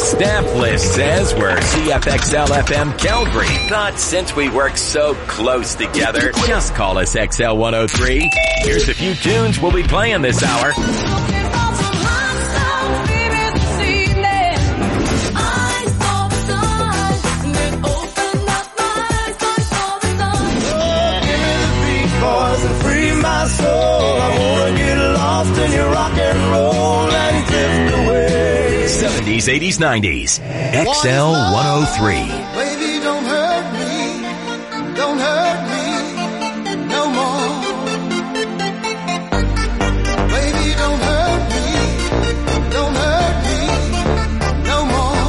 staff list says we're CFXL FM Calgary. But since we work so close together, just call us XL 103. Here's a few tunes we'll be playing this hour. Soul. I wanna get lost in your rock and roll and drift away. 70s, 80s, 90s. XL 103. Baby, don't hurt me. Don't hurt me no more. Baby, don't hurt me. Don't hurt me no more.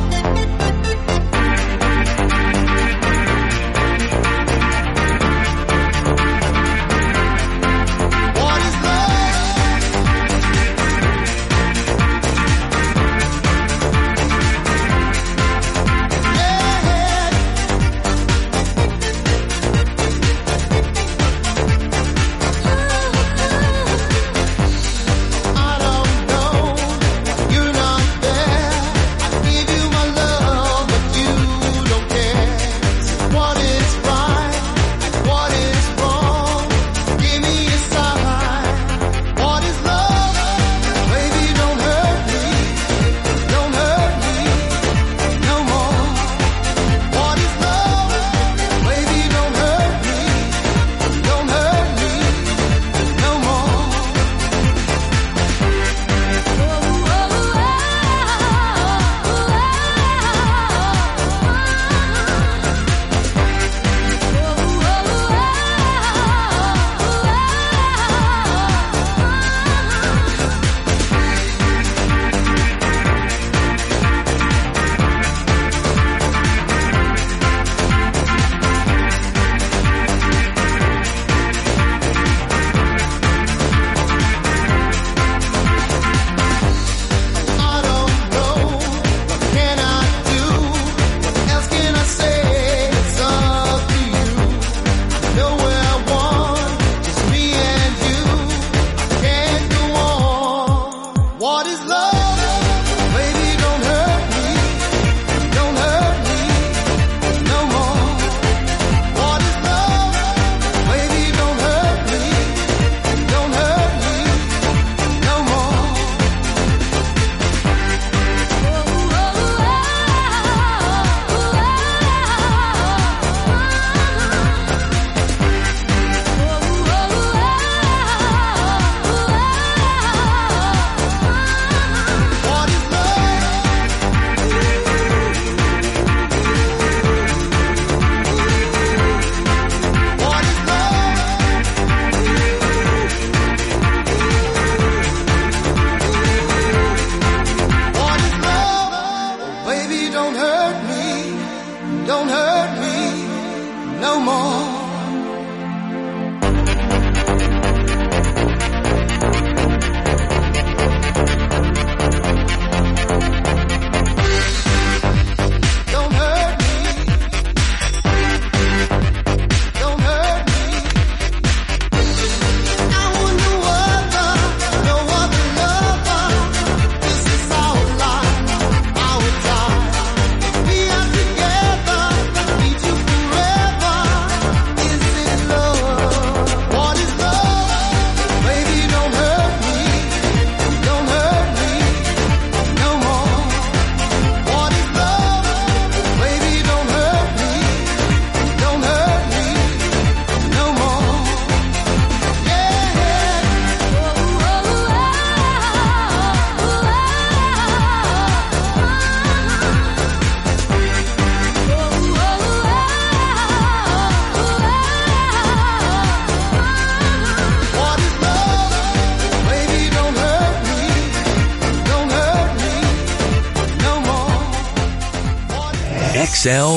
XL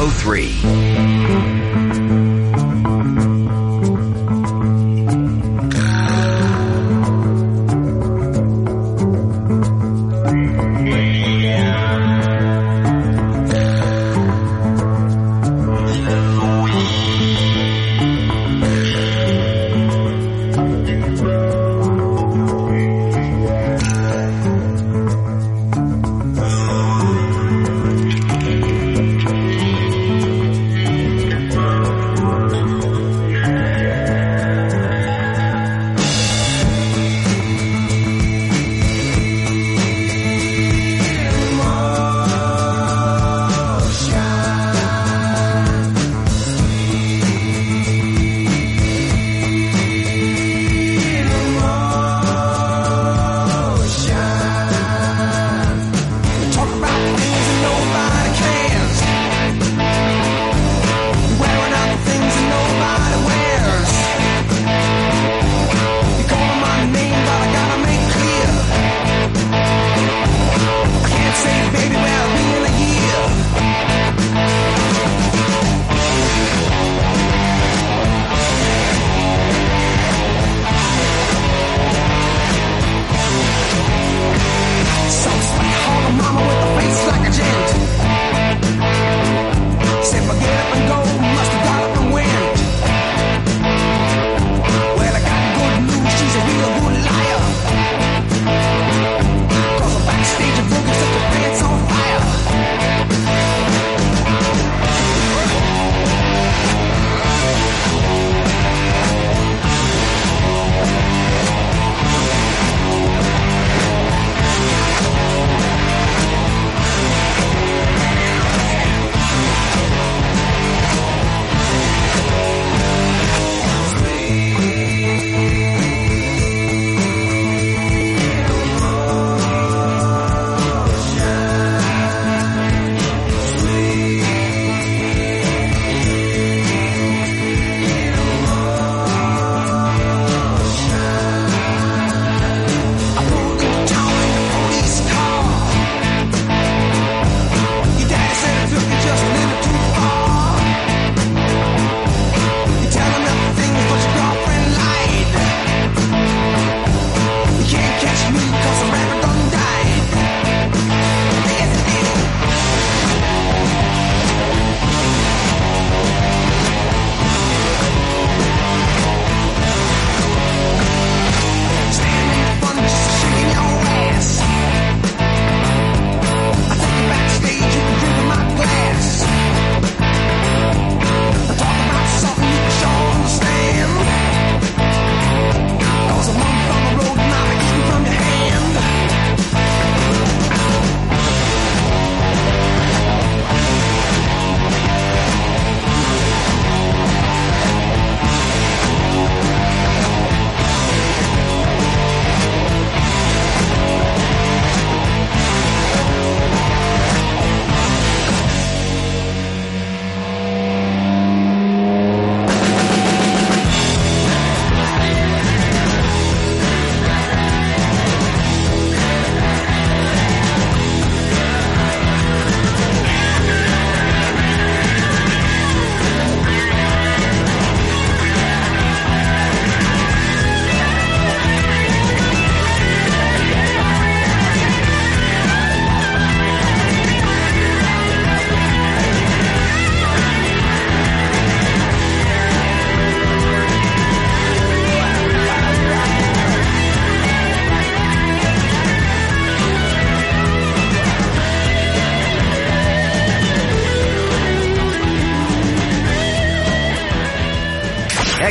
103.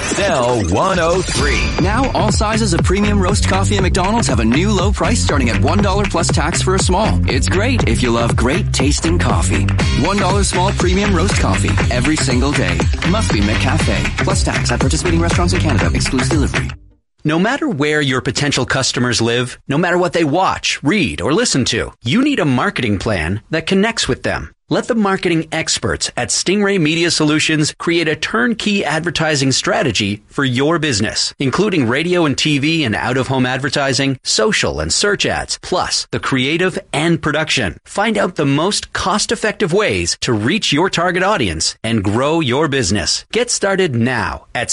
XL 103. Now, all sizes of premium roast coffee at McDonald's have a new low price starting at $1 plus tax for a small. It's great if you love great tasting coffee. $1 small premium roast coffee every single day. Must be McCafe. Plus tax at participating restaurants in Canada. Excludes delivery. No matter where your potential customers live, no matter what they watch, read, or listen to, you need a marketing plan that connects with them. Let the marketing experts at Stingray Media Solutions create a turnkey advertising strategy for your business, including radio and TV and out-of-home advertising, social and search ads, plus the creative and production. Find out the most cost-effective ways to reach your target audience and grow your business. Get started now at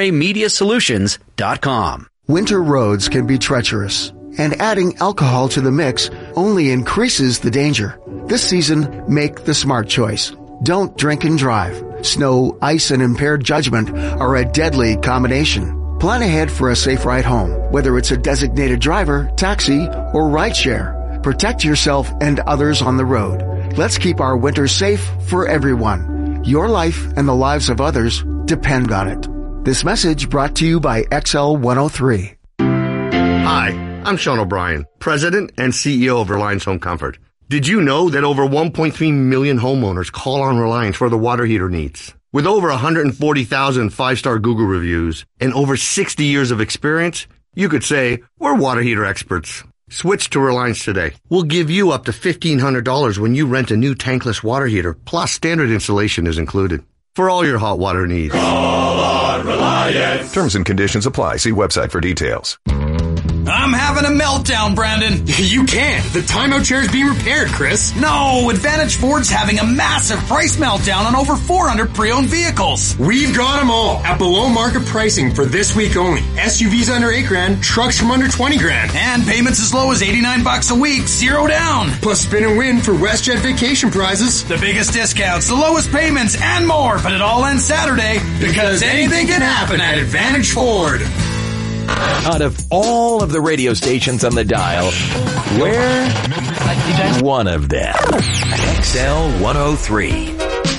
StingrayMediaSolutions.com. Winter roads can be treacherous, and adding alcohol to the mix only increases the danger. This season, make the smart choice. Don't drink and drive. Snow, ice, and impaired judgment are a deadly combination. Plan ahead for a safe ride home, whether it's a designated driver, taxi, or rideshare. Protect yourself and others on the road. Let's keep our winter safe for everyone. Your life and the lives of others depend on it. This message brought to you by XL 103. Hi, I'm Sean O'Brien, President and CEO of Reliance Home Comfort. Did you know that over 1.3 million homeowners call on Reliance for their water heater needs? With over 140,000 five-star Google reviews and over 60 years of experience, you could say we're water heater experts. Switch to Reliance today. We'll give you up to $1,500 when you rent a new tankless water heater, plus standard installation is included. For all your hot water needs. Call on Reliance. Terms and conditions apply. See website for details. I'm having a meltdown, Brandon. You can't. The timeout chair is being repaired, Chris. No, Advantage Ford's having a massive price meltdown on over 400 pre-owned vehicles. We've got them all at below market pricing for this week only. SUVs under $8,000, trucks from under $20,000. And payments as low as $89 a week, 0 down. Plus spin and win for WestJet vacation prizes. The biggest discounts, the lowest payments, and more. But it all ends Saturday because anything can happen at Advantage Ford. Out of all of the radio stations on the dial, we're one of them. XL 103.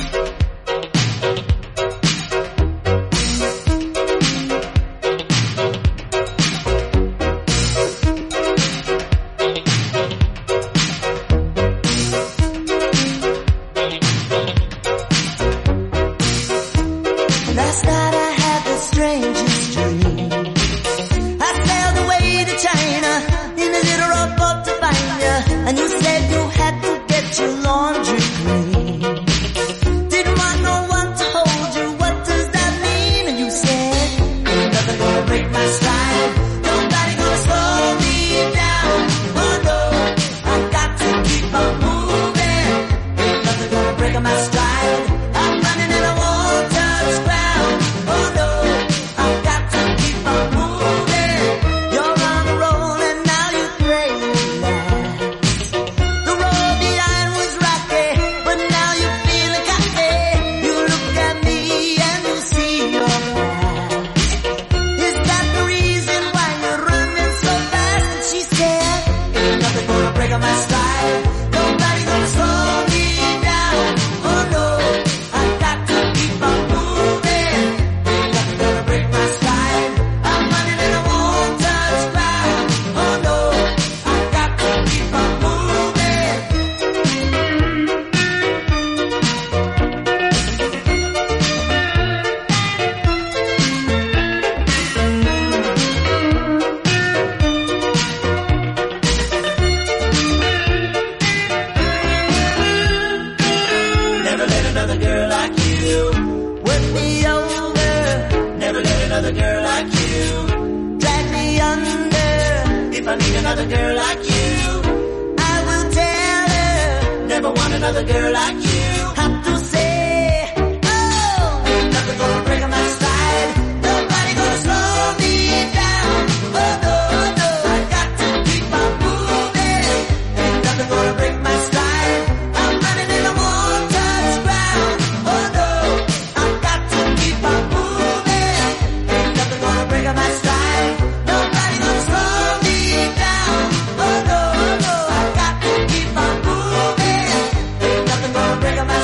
Last night I had the strangest dream. I sailed away to China in a little rowboat to find you, and you said you had to get your laundry clean. Didn't want no one to hold you, what does that mean? And you said, ain't nothing gonna break my stride, nobody gonna slow me down. Oh no, I got to keep on moving, ain't nothing gonna break my stride. I'm running and I won't touch ground. Oh no, I've got to keep on moving. You're on a roll and now you pray relax. The road behind was rocky, but now you're feeling cocky. You look at me and you see your past. Is that the reason why you're running so fast? And she said, ain't nothing gonna break on my stride, nobody gonna slow me down. Oh no, I've got to keep on moving, ain't nothing gonna break my stride. I'm running and I won't touch ground. Oh no, I've got to keep on moving. Never let another girl like you work me over. Never let another girl like you drag me under. If I need another girl like you, I will tell her. Never want another girl like you. Have to say, oh, ain't nothing gonna break my stride. Nobody gonna slow me down. Oh no, no, I got to keep on moving. Ain't nothing gonna break my stride. I'm running and I won't touch ground. Oh no, I've got to keep on moving. Ain't nothing gonna break my stride. Nobody gonna slow me down. Oh no, no, I've got to keep on moving. Ain't nothing gonna break my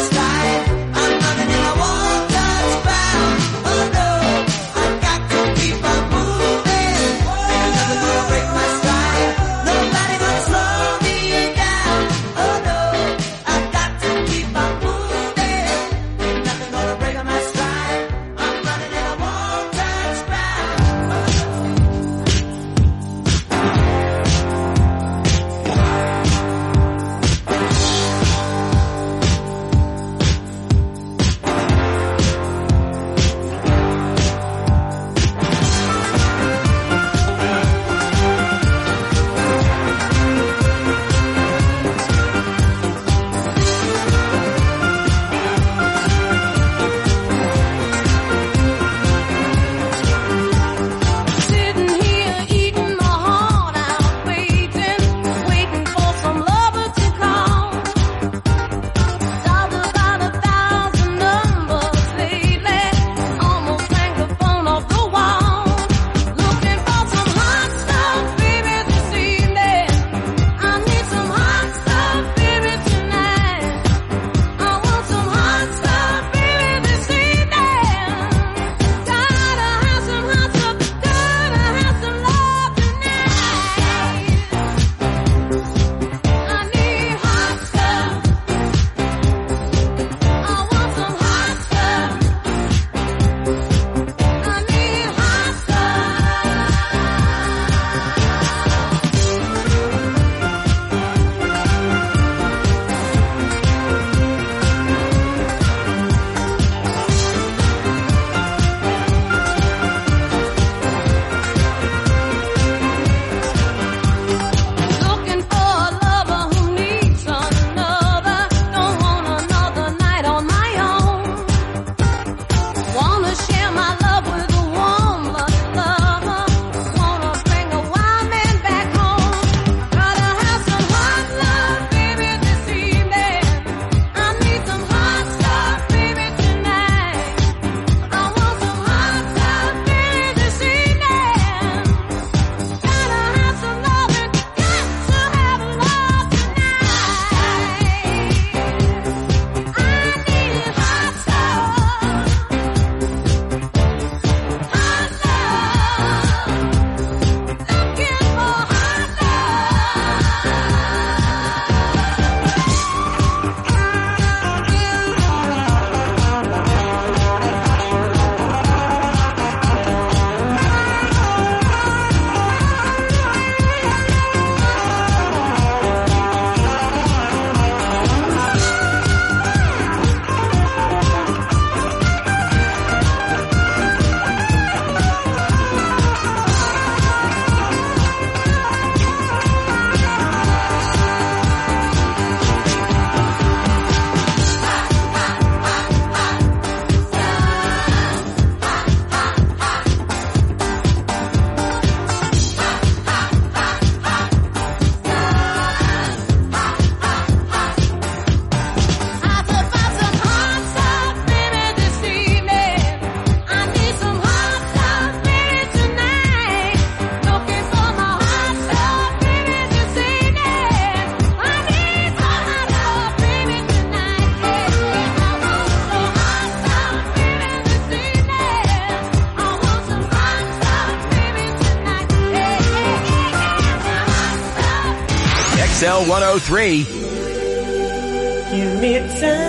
XL 103. Give me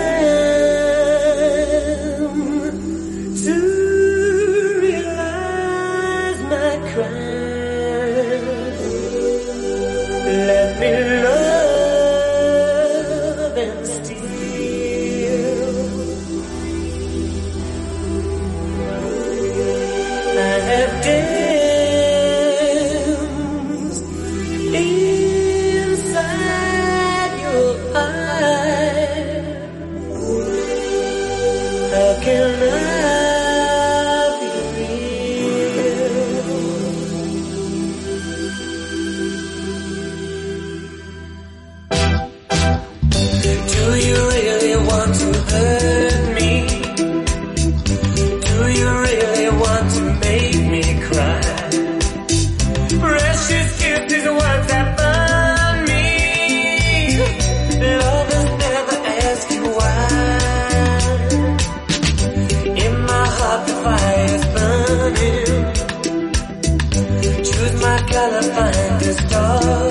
time to realize my crime. Let me love and steal. I have danced inside your eyes. How can I be real? Do you really want to hurt me? Do you really want to make me cry? Precious kisses, what happened me? Lovers never ask you why. In my heart the fire's burning. Choose my color, find the star.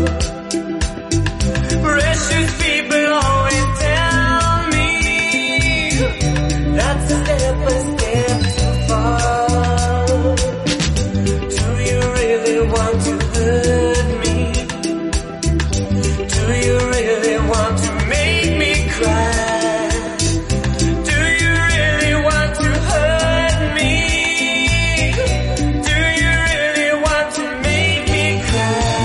Precious people always tell me that's a step too far. Do you really want to hurt me? Do you really want to make me cry? Do you really want to hurt me? Do you really want to make me cry?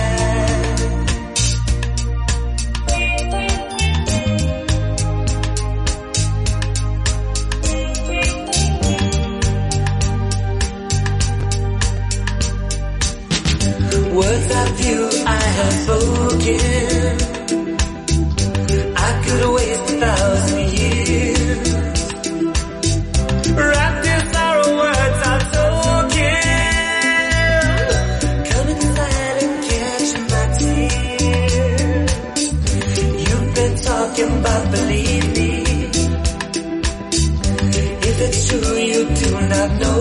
Words of you I have spoken, I could waste 1,000 years. Wrapped in sorrow, words are token. Come inside and catch my tears. You've been talking about believe me. If it's true you do not know.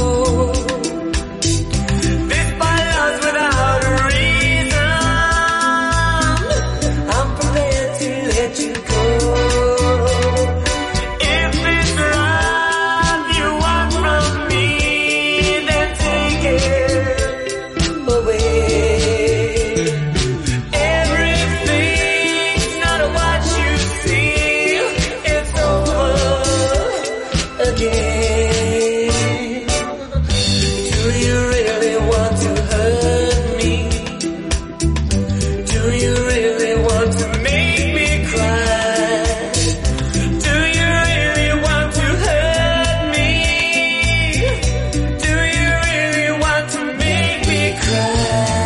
This by love's without a reason. I'm prepared to let you go. If it's love you want from me, then take it away. Everything's not what you see. It's over again. Do you really want to hurt me? Do you really want to make me cry? Do you really want to hurt me? Do you really want to make me cry?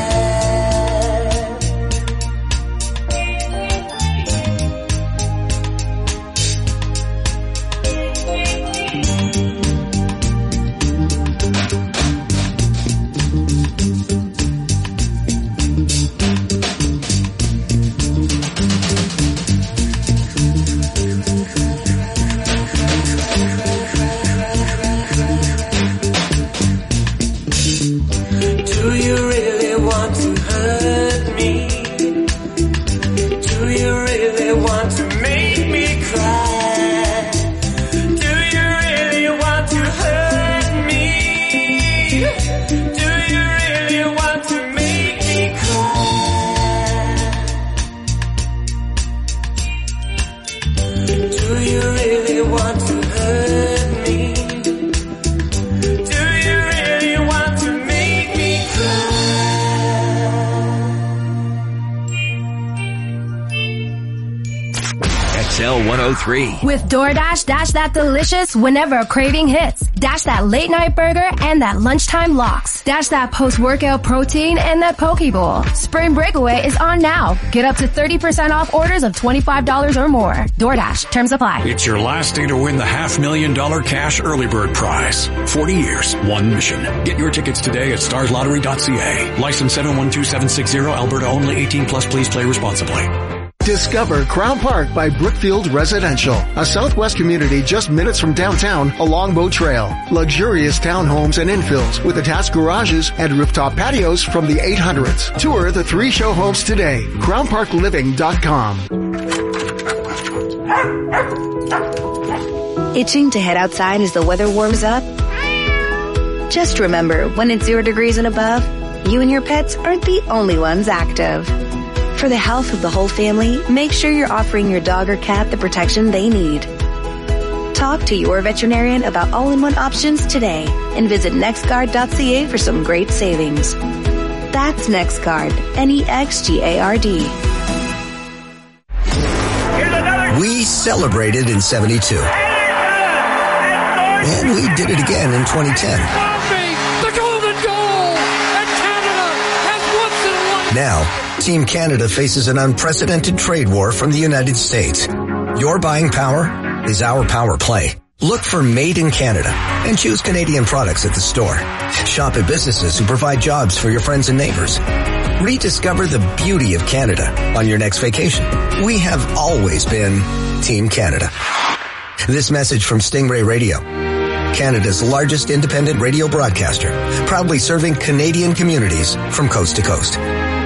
Do you really want to hurt me? Do you really want to make me cry? Do you really want to hurt me? Do you really want to make me cry? Do you really want to hurt me? Do you really want to make me cry? XL 103. With DoorDash, dash that delicious whenever a craving hits. Dash that late night burger and that lunchtime lox. Dash that post-workout protein and that poke bowl. Spring Breakaway is on now. Get up to 30% off orders of $25 or more. DoorDash. Terms apply. It's your last day to win the $500,000 cash early bird prize. 40 years, one mission. Get your tickets today at starslottery.ca. License 712760, Alberta only, 18 plus. Please play responsibly. Discover Crown Park by Brookfield Residential, a Southwest community just minutes from downtown along Boat Trail. Luxurious townhomes and infills with attached garages and rooftop patios from the 800s. Tour the 3 show homes today. CrownParkLiving.com. Itching to head outside as the weather warms up? Just remember, when it's 0 degrees and above, you and your pets aren't the only ones active. For the health of the whole family, make sure you're offering your dog or cat the protection they need. Talk to your veterinarian about all-in-one options today and visit nextguard.ca for some great savings. That's NextGuard, NEXGARD. We celebrated in 72. And we did it again in 2010. The golden goal! And Canada has once and now, Team Canada faces an unprecedented trade war from the United States. Your buying power is our power play. Look for Made in Canada and choose Canadian products at the store. Shop at businesses who provide jobs for your friends and neighbors. Rediscover the beauty of Canada on your next vacation. We have always been Team Canada. This message from Stingray Radio, Canada's largest independent radio broadcaster, proudly serving Canadian communities from coast to coast.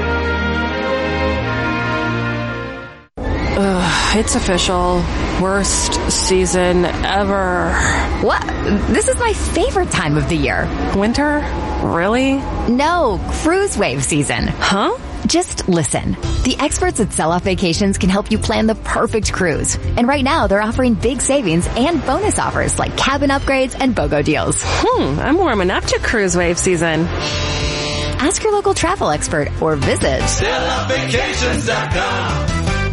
It's official. Worst season ever. What? This is my favorite time of the year. Winter? Really? No, cruise wave season. Huh? Just listen. The experts at Sell Off Vacations can help you plan the perfect cruise. And right now, they're offering big savings and bonus offers like cabin upgrades and BOGO deals. I'm warming up to cruise wave season. Ask your local travel expert or visit selloffvacations.com.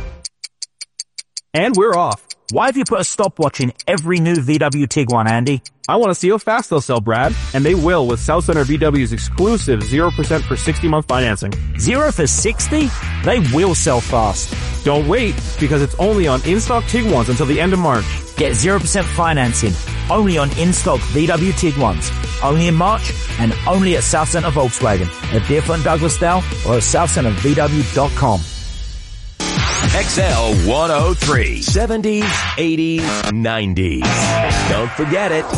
And we're off. Why have you put a stopwatch in every new VW Tiguan, Andy? I want to see how fast they'll sell, Brad. And they will with South Center VW's exclusive 0% for 60-month financing. 0 for 60? They will sell fast. Don't wait, because it's only on in-stock Tiguans until the end of March. Get 0% financing only on in-stock VW Tiguans. Only in March and only at South Center Volkswagen, at Deerfoot and Douglasdale, or at southcentervw.com. XL 103. 70s, 80s, 90s. Don't forget it.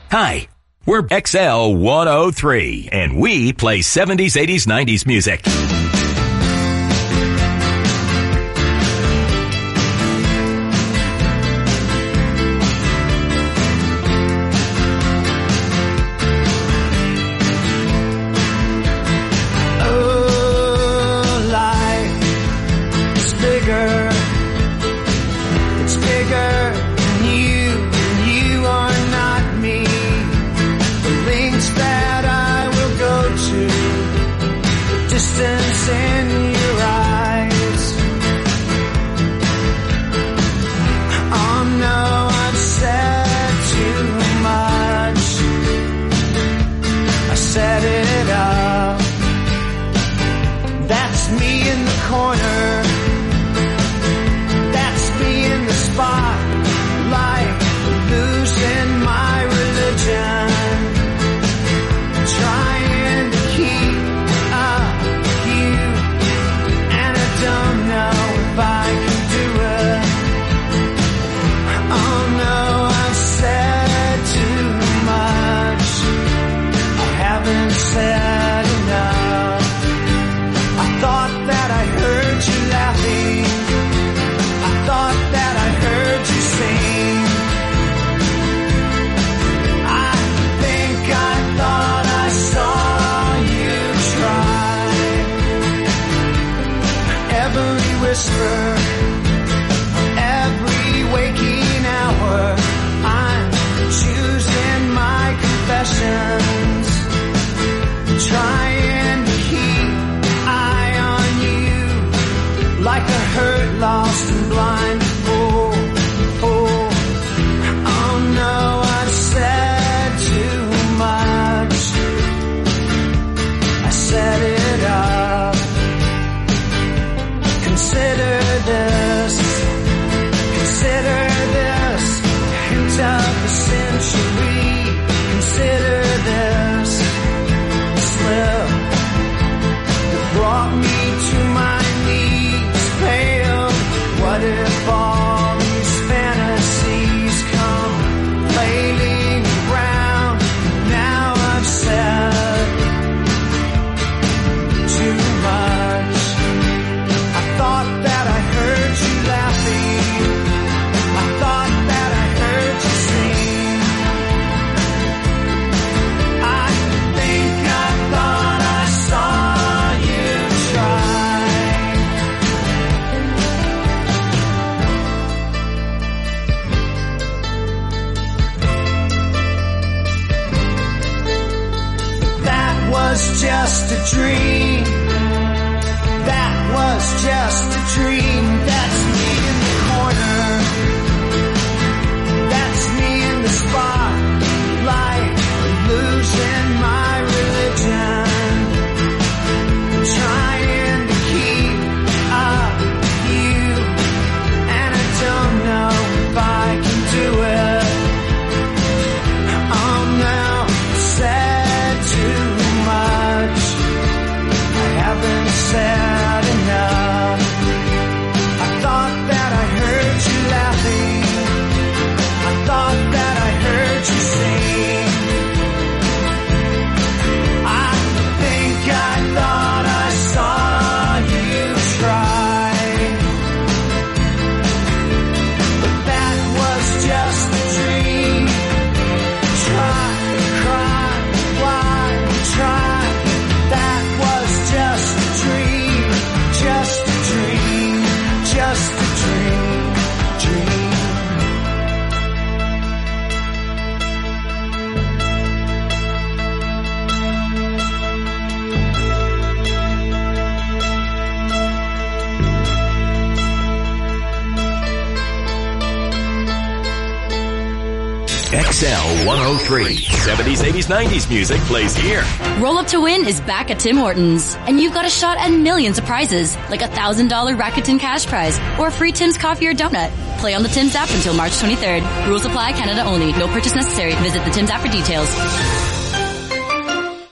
Hi, we're XL 103, and we play 70s, 80s, 90s music. XL 103. 70s, 80s, 90s music plays here. Roll Up to Win is back at Tim Hortons. And you've got a shot at millions of prizes, like a $1,000 Rakuten cash prize or a free Tim's coffee or donut. Play on the Tim's app until March 23rd. Rules apply, Canada only. No purchase necessary. Visit the Tim's app for details.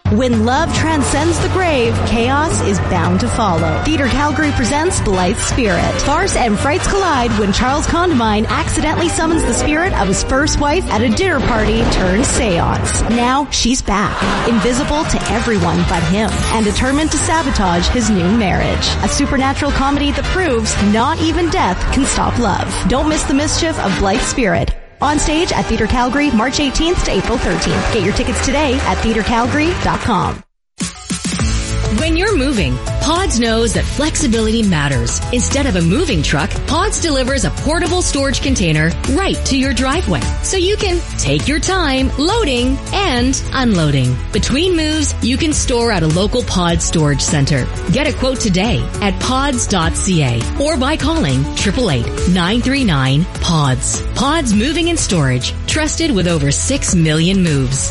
When love transcends the grave, chaos is bound to follow. Theatre Calgary presents Blythe Spirit. Farce and frights collide when Charles Condamine accidentally summons the spirit of his first wife at a dinner party turned seance. Now she's back, invisible to everyone but him, and determined to sabotage his new marriage. A supernatural comedy that proves not even death can stop love. Don't miss the mischief of Blythe Spirit. On stage at Theatre Calgary, March 18th to April 13th. Get your tickets today at theatrecalgary.com. When you're moving, Pods knows that flexibility matters. Instead of a moving truck, Pods delivers a portable storage container right to your driveway, so you can take your time loading and unloading. Between moves, you can store at a local Pods storage center. Get a quote today at pods.ca or by calling 888-939-PODS. Pods Moving and Storage, trusted with over 6 million moves.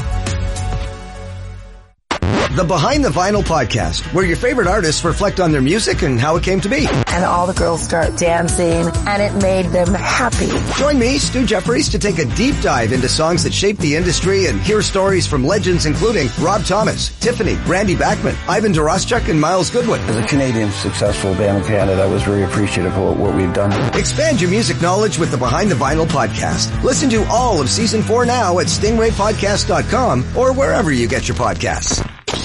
The Behind the Vinyl podcast, where your favorite artists reflect on their music and how it came to be. And all the girls start dancing, and it made them happy. Join me, Stu Jeffries, to take a deep dive into songs that shaped the industry and hear stories from legends including Rob Thomas, Tiffany, Randy Bachman, Ivan Doroschuk, and Miles Goodwin. As a Canadian successful band in Canada, I was very appreciative of what we've done. Expand your music knowledge with the Behind the Vinyl podcast. Listen to all of Season 4 now at stingraypodcast.com or wherever you get your podcasts.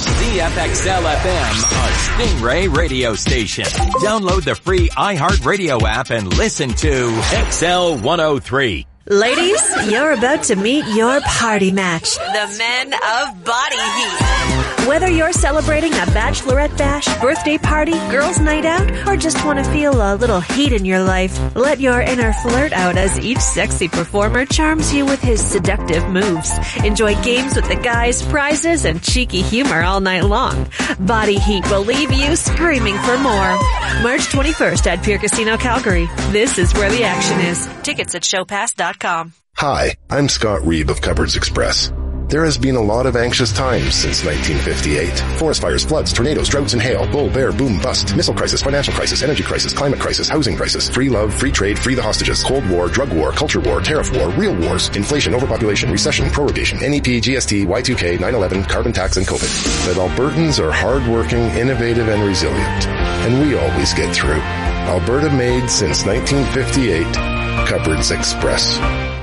CFXL FM, a Stingray radio station. Download the free iHeartRadio app and listen to XL 103. Ladies, you're about to meet your party match. The men of Body Heat. Whether you're celebrating a bachelorette bash, birthday party, girls' night out, or just want to feel a little heat in your life, let your inner flirt out as each sexy performer charms you with his seductive moves. Enjoy games with the guys, prizes, and cheeky humor all night long. Body Heat will leave you screaming for more. March 21st at Pier Casino, Calgary. This is where the action is. Tickets at showpass.com. Hi, I'm Scott Reeb of Cupboards Express. There has been a lot of anxious times since 1958. Forest fires, floods, tornadoes, droughts and hail, bull, bear, boom, bust, missile crisis, financial crisis, energy crisis, climate crisis, housing crisis, free love, free trade, free the hostages, Cold War, drug war, culture war, tariff war, real wars, inflation, overpopulation, recession, prorogation, NEP, GST, Y2K, 9/11, carbon tax, and COVID. But Albertans are hardworking, innovative, and resilient. And we always get through. Alberta made since 1958. Cupboards Express.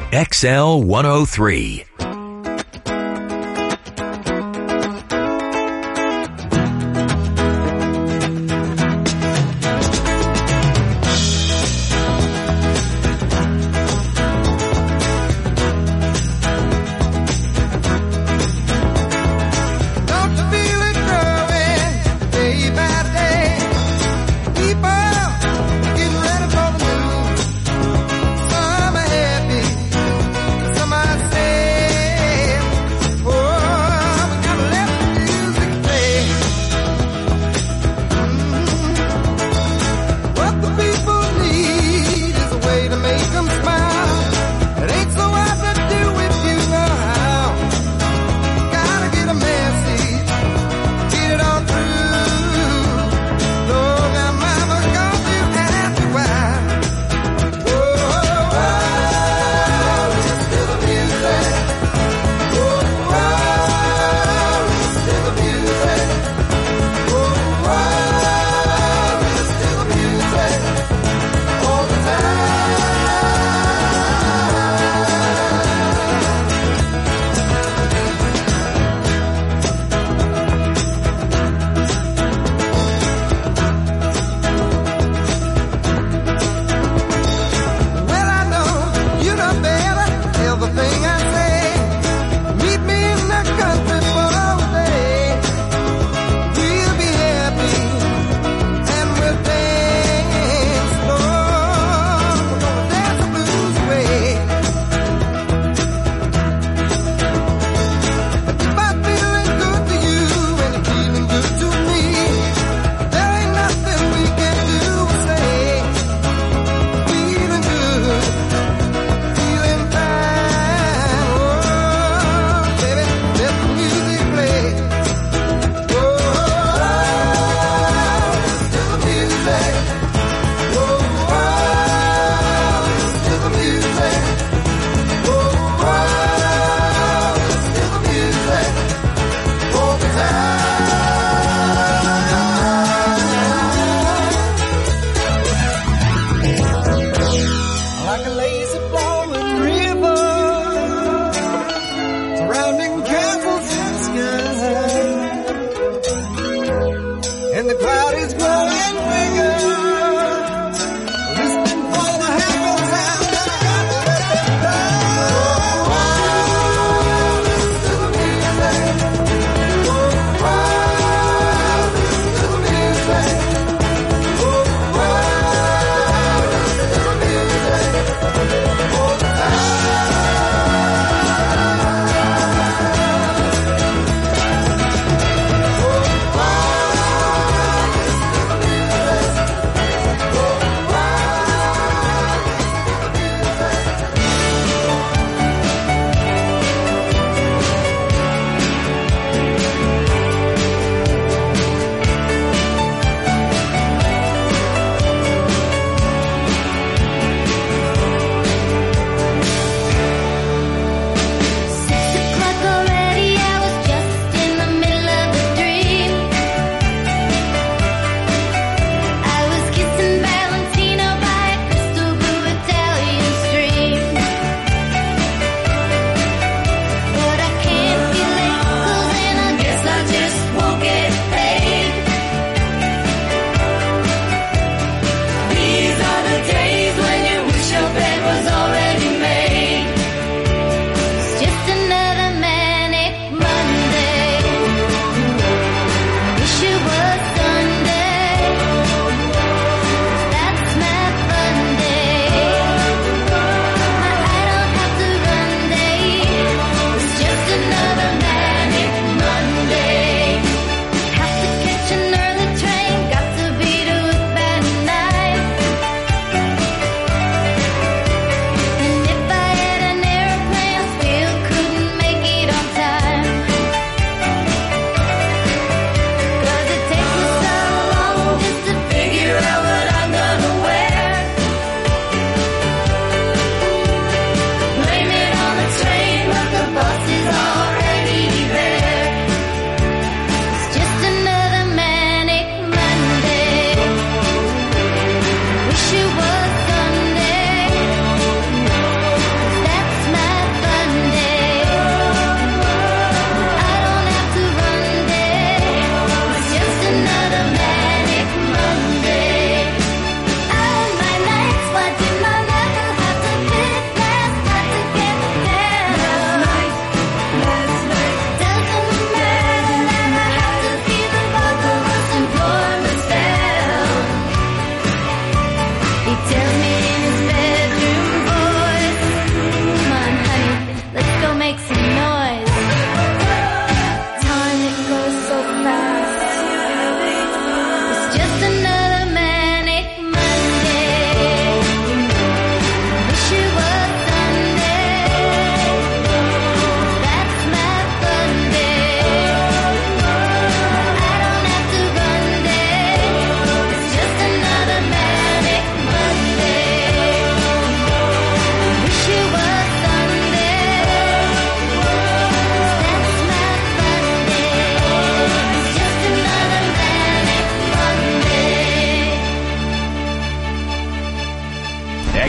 XL 103. Some might say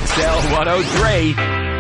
XL 103.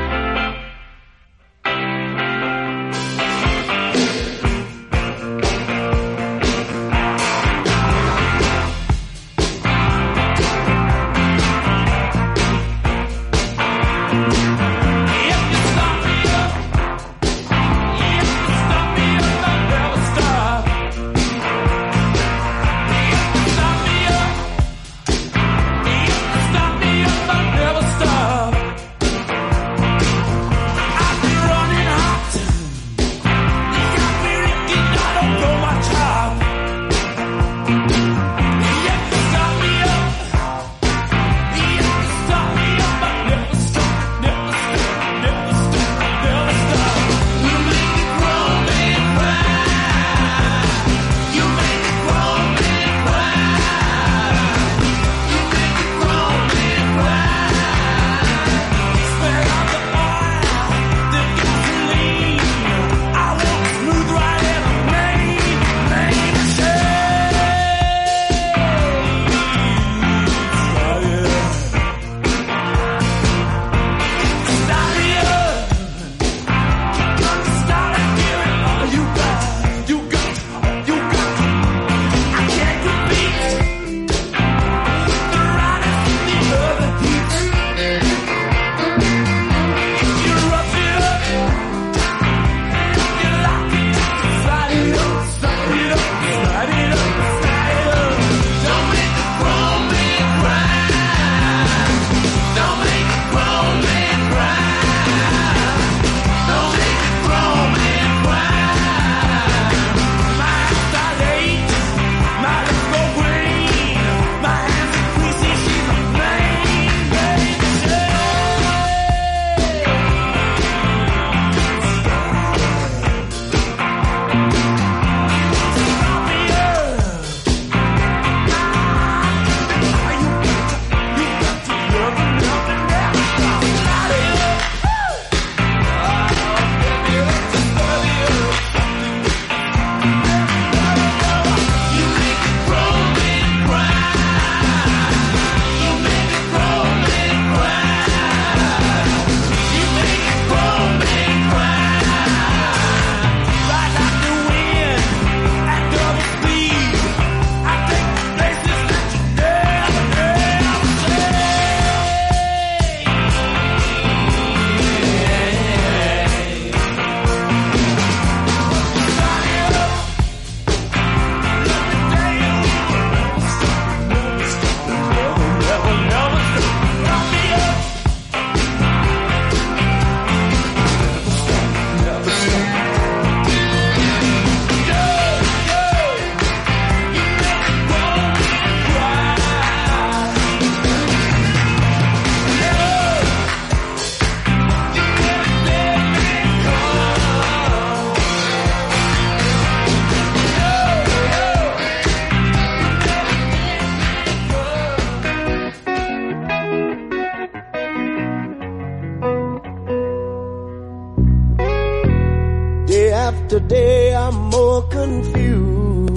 after day I'm more confused.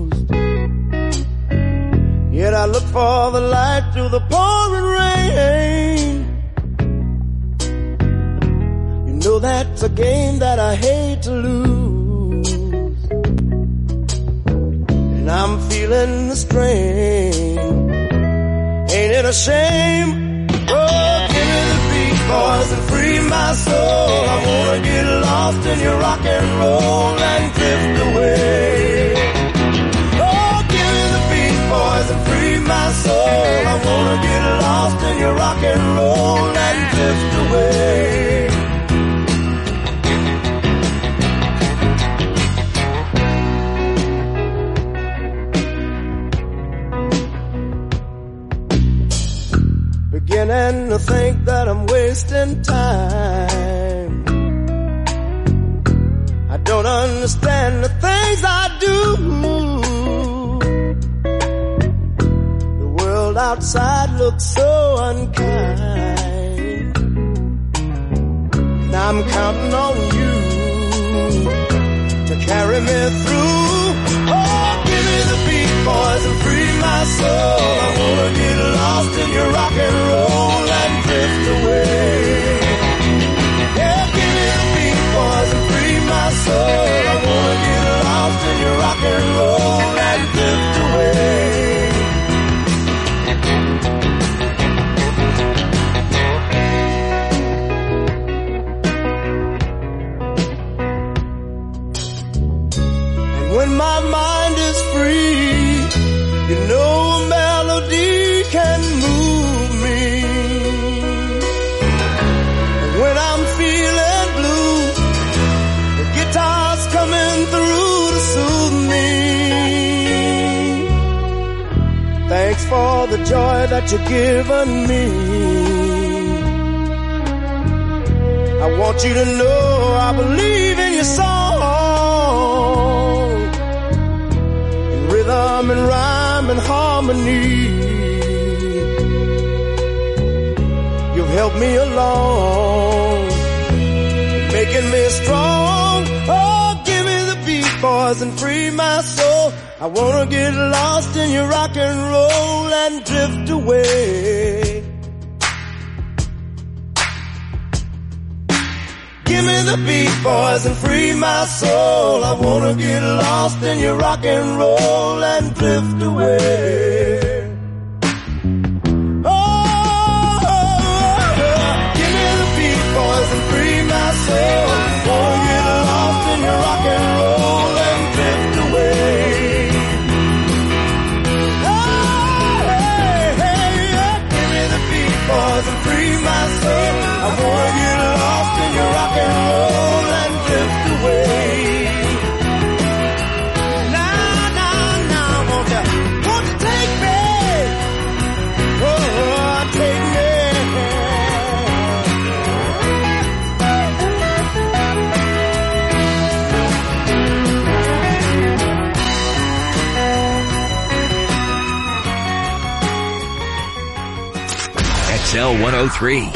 Yet I look for the light through the pouring rain. You know that's a game that I hate to lose, and I'm feeling the strain. Ain't it a shame? Oh, give me the beat, boys, and free my soul. I wanna get lost in your rock and roll and drift away. Oh, give me the beat, boys, and free my soul. I wanna get lost in your rock and roll and drift away. Beginning to think that I'm wasting time. I don't understand the things I do. The world outside looks so unkind, and I'm counting on you to carry me through. Oh, give me the beat, boys, and free my soul. I wanna get lost in your rock and roll and drift away. for the joy that you've given me. I want you to know I believe in your song, in rhythm and rhyme and harmony. You've helped me along, making me strong. Oh, give me the beat, boys, and free my soul. I wanna get lost in your rock and roll and drift away. Give me the beat, boys, and free my soul. I wanna get lost in your rock and roll and drift away. XL 103.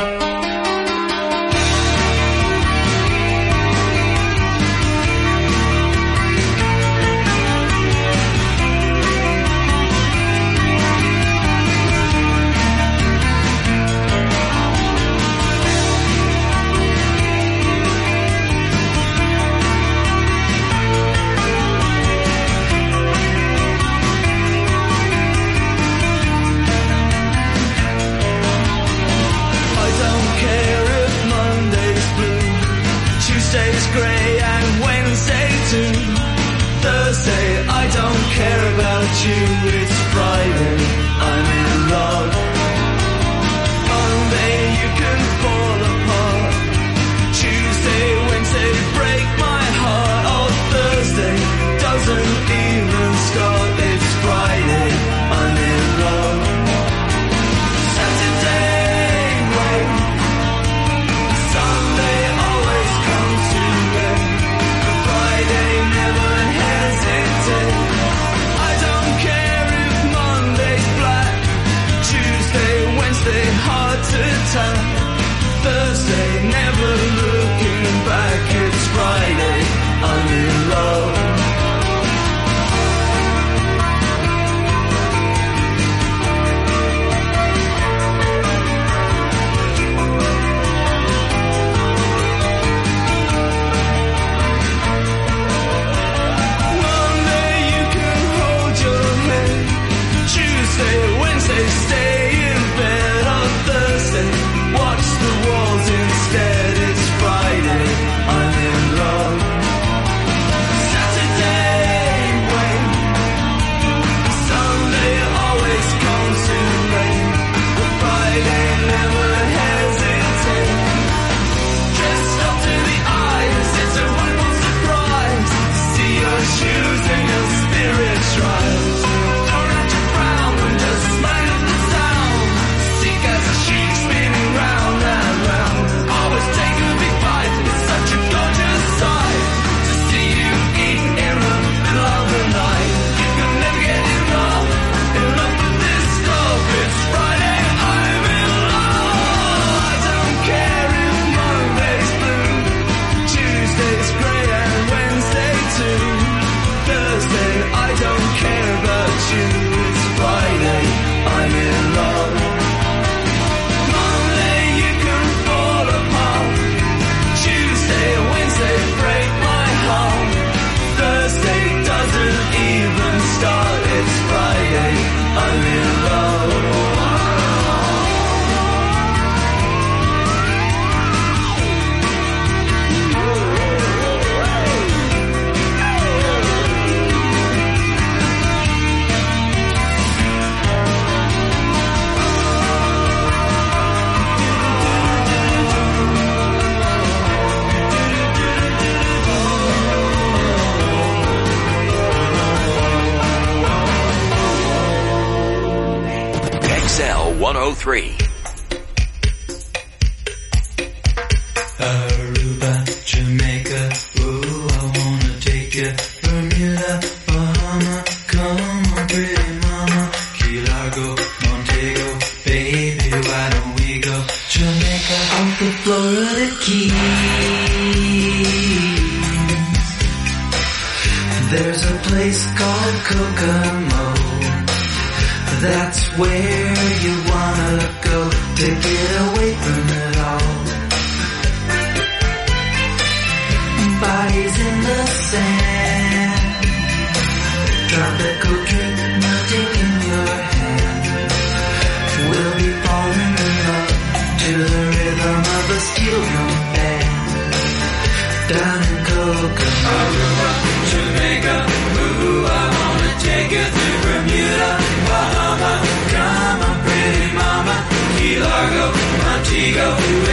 I don't care. 103. Aruba, Jamaica, ooh, I wanna take you. Bermuda, Bahama, come on, pretty mama. Key Largo, Montego, baby, why don't we go? Jamaica, off the Florida Keys. There's a place called Kokomo. That's where you wanna go to get away from it all. Bodies in the sand, tropical drink melting in your hand. We'll be falling in love to the rhythm of a steel drum band. Down in Kokomo, Aruba, Jamaica, ooh, I wanna take you through Bermuda, Bahama, come on, pretty mama. Key Largo, Montego,